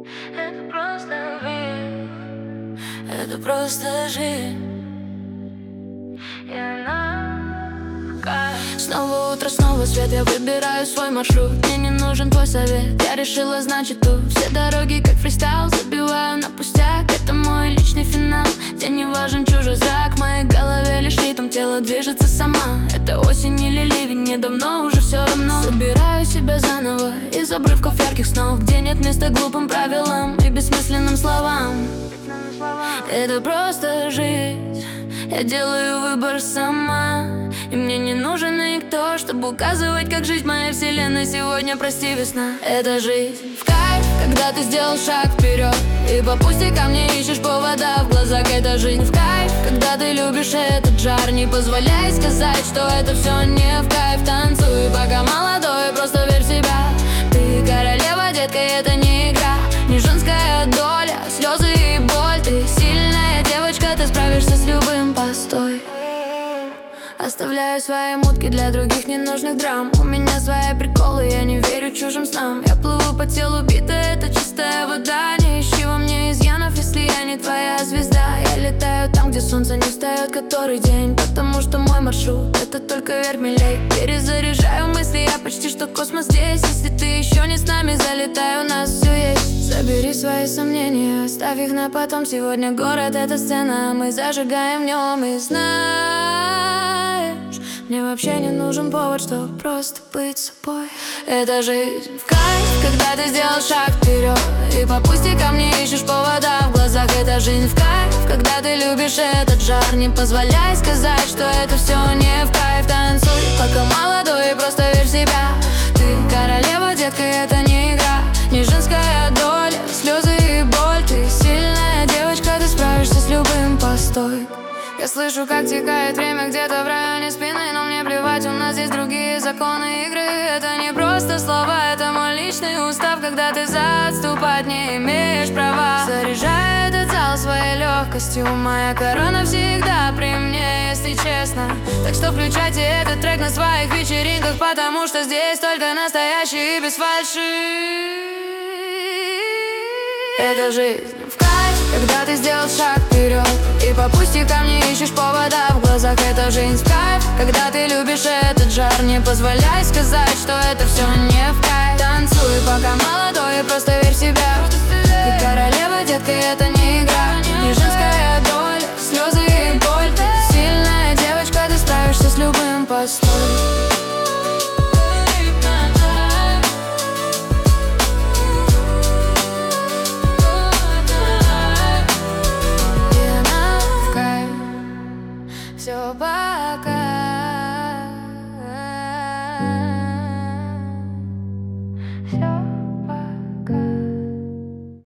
Это просто жизнь. Это просто жизнь. И она кайф. Снова утро, снова свет. Я выбираю свой маршрут. Мне не нужен твой совет. Я решила, значит, тут все дороги как фристайл. Забиваю на пустяк. Это мой личный финал, где не важен чужой зрак. В моей голове лишь ритм, тело движется сама. Это осень или ливень, мне давно уже все равно. Собираю себя заново из обрывков ярких снов, где нет места глупым правилам и бессмысленным словам. Это просто жизнь. Я делаю выбор сама, и мне не нужен никто, чтобы указывать, как жить в моей вселенной. Сегодня, прости, весна. Это жизнь в кайф, когда ты сделал шаг вперед, и по пустякам не ищешь повода в глазах. Это жизнь в кайф, когда ты любишь этот жар, не позволяй сказать, что это все не в кайф. Танцуй, пока молодой, просто верь в себя. Ты королева, детка, это не игра, не женская доля, слезы и боль. Ты сильная девочка, ты справишься с любым. Постой. Оставляю свои мутки для других ненужных драм. У меня свои приколы, я не верю чужим снам. Я плыву по телу бита, это чистая вода. Не ищи во мне изъянов, если я не твоя звезда. Я летаю там, где солнце не встает который день, потому что мой маршрут — это только вверх милей. Перезаряжаю мысли, я почти что космос здесь. Если ты еще не с нами, залетай, у нас все есть. Забери свои сомнения, оставь их на потом. Сегодня город — это сцена, мы зажигаем в нем. И знаешь, мне вообще не нужен повод, чтобы просто быть собой. Это жизнь в кайф, когда ты сделал шаг вперед, и по пустякам не ищешь повода в глазах. Это жизнь в кайф, когда ты любишь этот жар, не позволяй сказать, что это все не в кайф. Танцуй, пока молодой, и просто верь в себя. Ты королева, детка, это не игра, не женская доля, слезы и боль. Ты сильная девочка, ты справишься с любым. Постой. Я слышу, как текает время где-то в районе спины, но мне плевать, у нас здесь другие законы игры. Это не просто слова, это мой личный устав, когда ты отступать не имеешь права. Заряжай этот зал своей легкостью, моя корона всегда при мне, если честно. Так что включайте этот трек на своих вечеринках, потому что здесь только настоящий и без фальши. Это жизнь в кайф, когда ты сделал шаг вперед, и по пустякам не ищешь повода в глазах. Это жизнь в кайф, когда ты любишь этот жар, не позволяй сказать, что это все не в кайф. Танцуй, пока молодой, и просто верь в себя. Ты королева, детка, это не игра, не женская доля, слезы и боль. Ты сильная девочка, ты справишься с любым. Постой. Все пока.